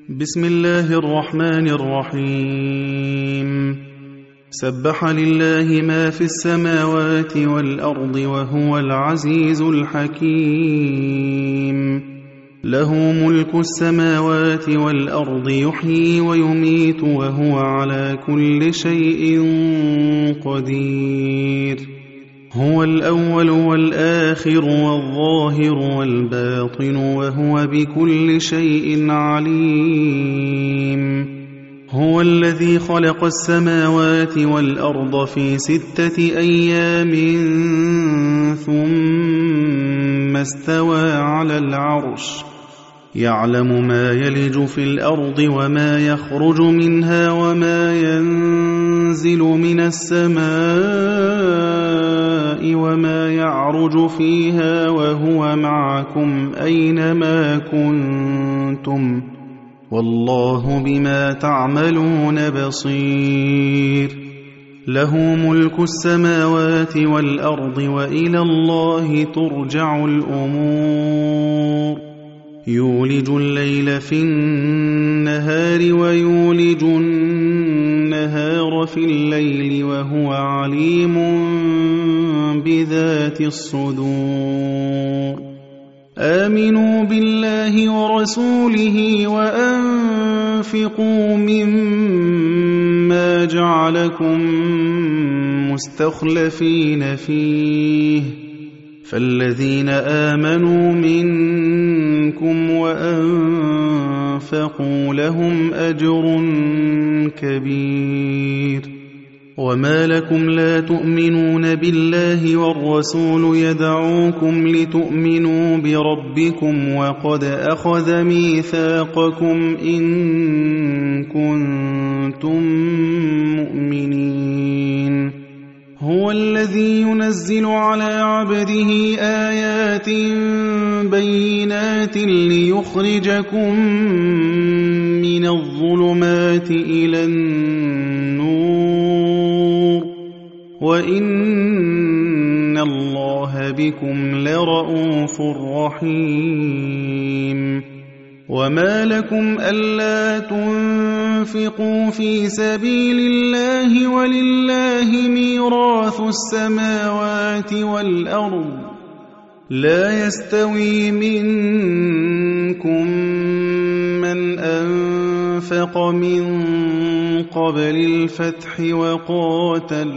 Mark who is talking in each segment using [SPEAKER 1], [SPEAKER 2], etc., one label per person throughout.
[SPEAKER 1] بسم الله الرحمن الرحيم. سبح لله ما في السماوات والأرض وهو العزيز الحكيم. له ملك السماوات والأرض يحيي ويميت وهو على كل شيء قدير. هو الأول والآخر والظاهر والباطن وهو بكل شيء عليم. هو الذي خلق السماوات والأرض في 6 أيام ثم استوى على العرش يعلم ما يلج في الأرض وما يخرج منها وما ينزل من السماء وما يعرج فيها وهو معكم أينما كنتم والله بما تعملون بصير. له ملك السماوات والأرض وإلى الله ترجع الأمور. يولج الليل في النهار ويولج النهار في الليل وهو عليم بذات الصدور. آمنوا بالله ورسوله وأنفقوا مما جعلكم مستخلفين فيه فالذين آمنوا منكم وأنفقوا لهم أجر كبير. وما لكم لا تؤمنون بالله والرسول يدعوكم لتؤمنوا بربكم وقد أخذ ميثاقكم إن كنتم مؤمنين. هو الذي ينزل على عبده آيات بينات ليخرجكم من الظلمات إلى النور وإن الله بكم لرءوف رحيم. وما لكم ألا تنفقوا في سبيل الله ولله ميراث السماوات والأرض لا يستوي منكم من أنفق من قبل الفتح وقاتل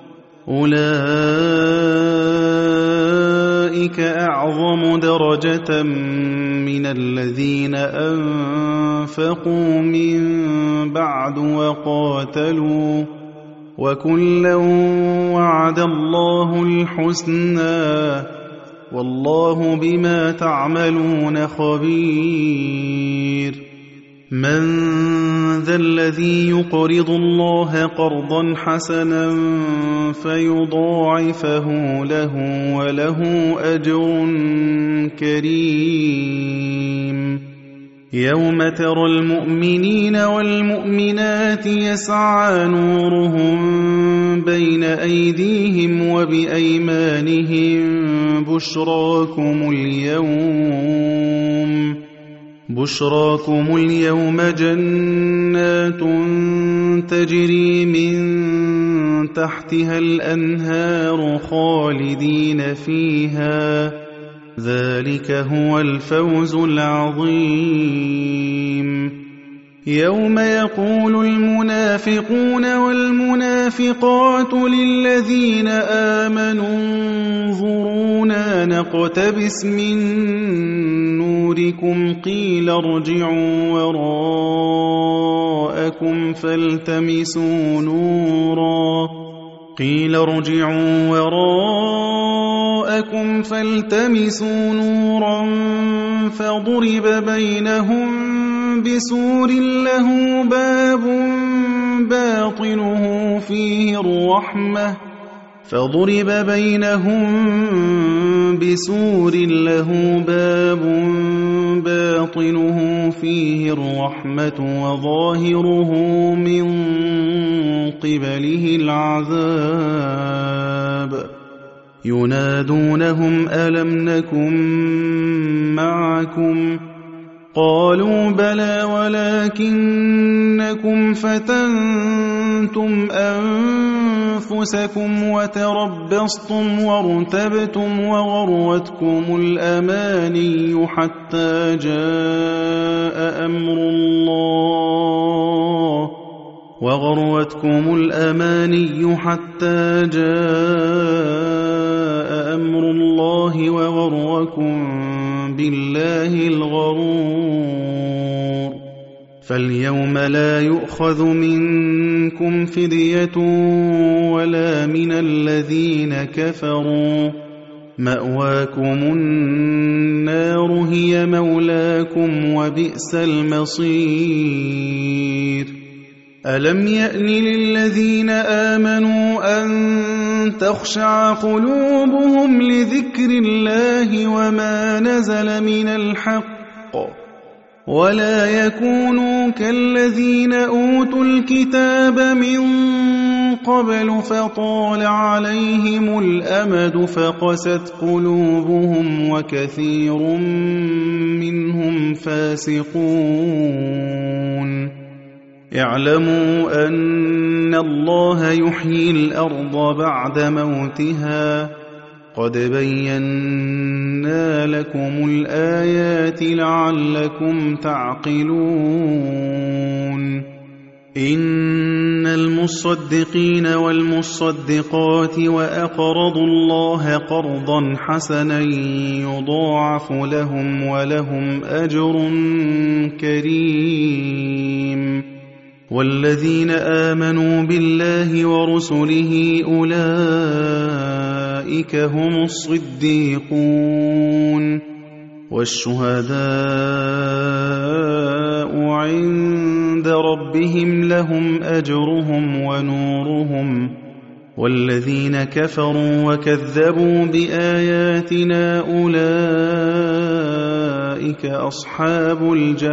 [SPEAKER 1] أولئك أعظم درجة من الذين أنفقوا من بعد وقاتلوا وكلا وعد الله الحسنى والله بما تعملون خبير. من ذا الذي يقرض الله قرضا حسنا فيضاعفه له وله أجر كريم. يوم ترى المؤمنين والمؤمنات يسعى نورهم بين أيديهم وبأيمانهم بشراكم اليوم جنات تجري من تحتها الأنهار خالدين فيها ذلك هو الفوز العظيم. يوم يقول المنافقون والمنافقات للذين آمنوا انظرونا نقتبس من نوركم قيل ارجعوا وراءكم فالتمسوا نورا فضرب بينهم بسور له باب باطنه فيه الرحمة وظاهره من قبله العذاب. ينادونهم ألم نكن معكم قالوا بلى ولكنكم فتنتم أنفسكم وتربصتم وارتبتم وغرتكم الأماني حتى جاء أمر الله وغركم بالله الغرور فاليوم لا يؤخذ منكم فدية ولا من الذين كفروا مأواكم النار هي مولاكم وبئس المصير ألم يأن للذين آمنوا أن تخشع قلوبهم لذكر الله وما نزل من الحق ولا يكونوا كالذين أوتوا الكتاب من قبل فطال عليهم الأمد فقست قلوبهم وكثير منهم فاسقون اعلموا أن الله يحيي الأرض بعد موتها قد بينا لكم الآيات لعلكم تعقلون إن المصدقين والمصدقات وأقرضوا الله قرضا حسنا يضاعف لهم ولهم أجر كريم والذين آمنوا بالله ورسله أولئك هم الصديقون والشهداء عند ربهم لهم أجرهم ونورهم والذين كفروا وكذبوا بآياتنا أولئك أصحاب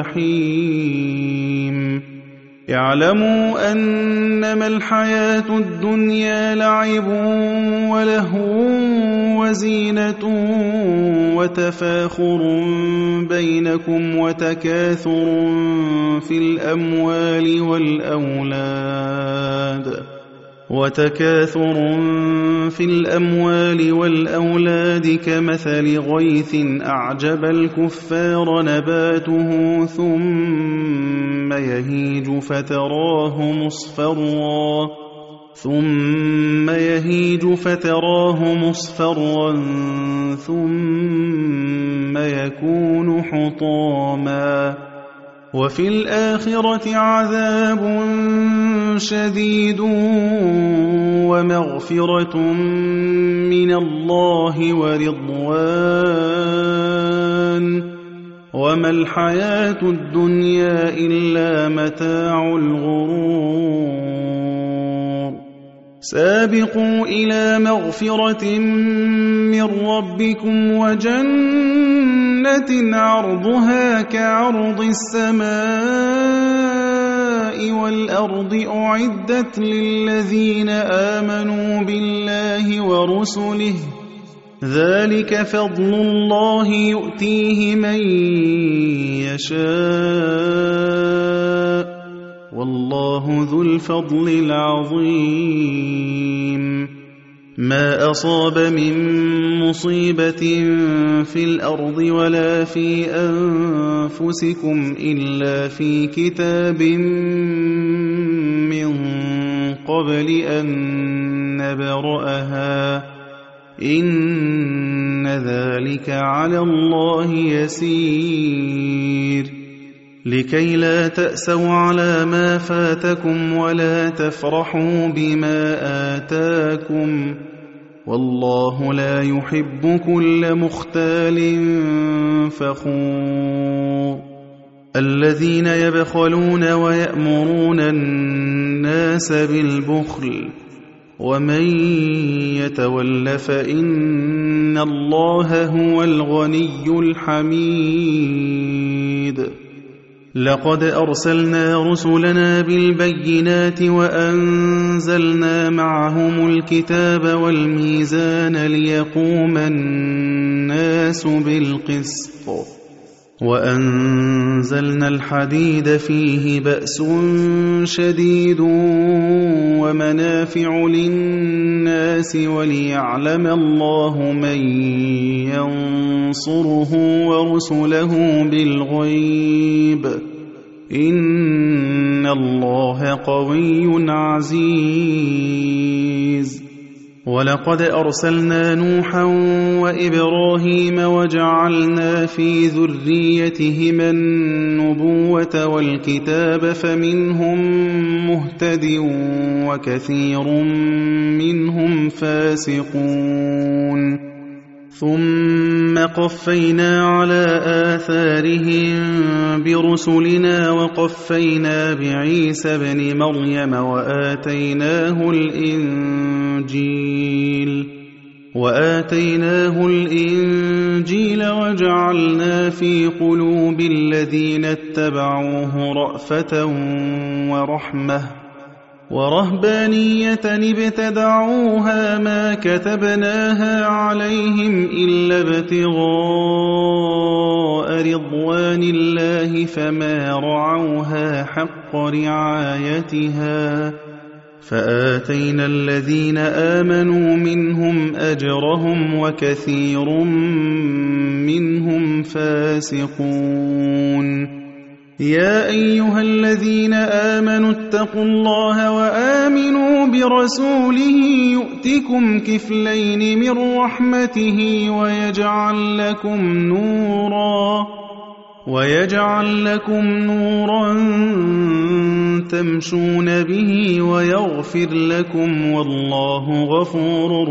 [SPEAKER 1] الجحيم اعلموا أنما الحياة الدنيا لعب ولهو وزينة وتفاخر بينكم وتكاثر في الأموال والأولاد كمثل غيث أعجب الكفار نباته ثم يهيج فتراه مصفرا ثم يكون حطاما وفي الآخرة عذاب شديد ومغفرة من الله ورضوان وما الحياة الدنيا إلا متاع الغرور سابقوا إلى مغفرة من ربكم وجنة عرضها كعرض السماء والأرض أعدت للذين آمنوا بالله ورسله ذلك فضل الله يؤتيه من يشاء والله ذو الفضل العظيم ما أصاب من مصيبة في الأرض ولا في أنفسكم إلا في كتاب من قبل أن نبرأها إن ذلك على الله يسير لكي لا تأسوا على ما فاتكم ولا تفرحوا بما آتاكم والله لا يحب كل مختال فخور الذين يبخلون ويأمرون الناس بالبخل ومن يتول فإن الله هو الغني الحميد لقد أرسلنا رسلنا بالبينات وأنزلنا معهم الكتاب والميزان ليقوم الناس بالقسط وأنزلنا الحديد فيه بأس شديد ومنافع للناس وليعلم الله من ينصره ورسله بالغيب إن الله قوي عزيز. ولقد أرسلنا نوحا وإبراهيم وجعلنا في ذريتهما النبوة والكتاب فمنهم مهتد وكثير منهم فاسقون. ثم قفينا على آثارهم برسلنا وقفينا بعيسى ابن مريم وآتيناه الإنجيل وجعلنا في قلوب الذين اتبعوه رأفة ورحمة ورهبانية ابتدعوها ما كتبناها عليهم إلا ابتغاء رضوان الله فما رعوها حق رعايتها فآتينا الذين آمنوا منهم أجرهم وكثير منهم فاسقون. يا أيها الذين آمنوا اتقوا الله وآمنوا برسوله يؤتكم كفلين من رحمته ويجعل لكم نورا تمشون به ويغفر لكم والله غفور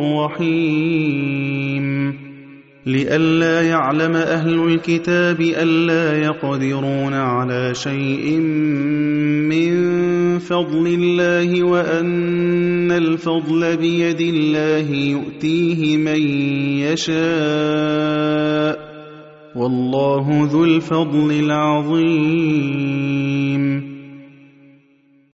[SPEAKER 1] رحيم. لئلا يعلم أهل الكتاب ألا يقدرون على شيء من فضل الله وأن الفضل بيد الله يؤتيه من يشاء والله ذو الفضل العظيم.